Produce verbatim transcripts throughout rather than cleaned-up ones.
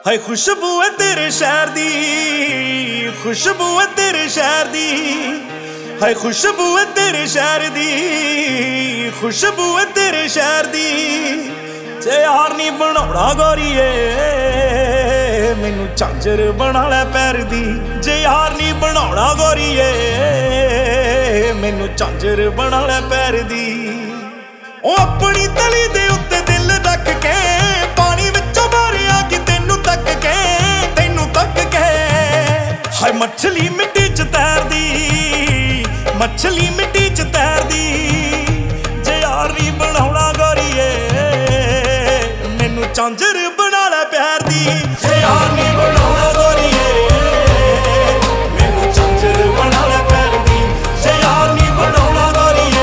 हाय खुशबू है तेरे शहर दी, खुशबू है तेरे शहर दी, हाय खुशबू है तेरे शहर दी, खुशबू है तेरे शहर दी। जे यार नी बनाउणा गोरीए मैनू झांझर बना लै पैर दी, जे यार नी बनाउणा गोरीए मैनू झांझर बना लै पैर दी। ओ अपनी तली दे उत्ते दिल रख के पानी विचों मारिया कि तैनू तक के, तैनू तक के। हाय मछली मिट्टी च तैरदी, मछली मिट्टी च तैरदी। जे यार नी बनाउणा गोरीए मैनू झांझर बना लै प्यार दी, जे यार नी बनाउणा गोरीए मैनू झांझर बना लै प्यार दी, जे यार नी बनाउणा गोरीए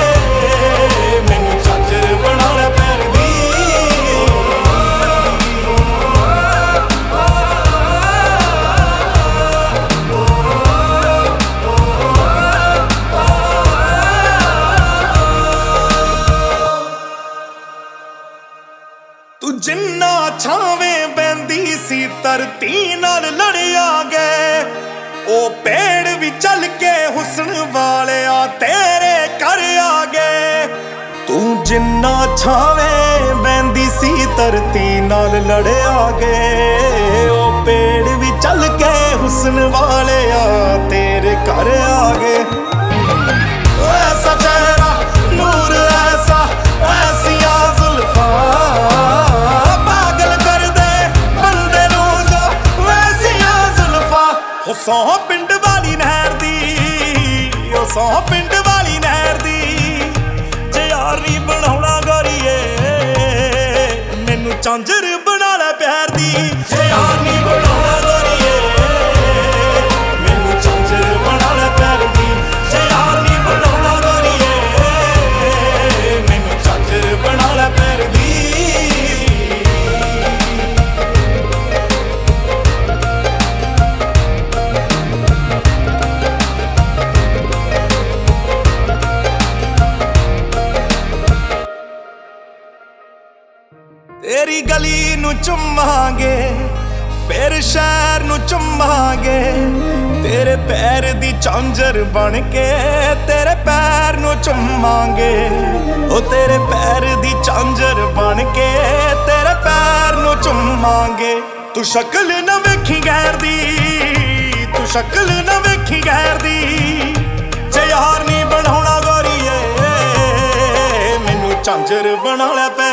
मैनू झांझर बना लै प्यार दी। तू जिन्ना छावें बहंदी सी धरती नाल लड़िया गए, ओ पेड़ भी चल के हुस्न वाले आ तेरे घर आ गए। तू जिन्ना छावें बहंदी सी धरती नाल लड़िया गए, ओ पेड़ भी चल के हुस्न वाले आ तेरे घर आ गए। ऐसा चेहरा नूर ऐसा ऐसिया जुल्फा सौ पिंड वाली नहर दी, ओ सौ पिंड वाली नहर दी। जे यार नी बनाउणा गोरीए मैनू झांझर बना लै प्यार दी, जे यार नी बनाउणा गोरीए मैनू झांझर बना लै प्यार दी, जे यार नी बनाउणा गोरीए मैनू झांझर बना लै प्यार दी। तेरी गली नू चुमांगे फिर शहर नू चुमांगे, तेरे पैर दी झांझर बन के तेरे पैर नू चुमांगे, ओ तेरे पैर दी झांझर बन के तेरे पैर नू चुमांगे। तू शक्ल न वेखी गैर दी, तू शक्ल न वेखी गैर दी। जे यार नी बनाउणा गोरीए मैनू झांझर बना लै।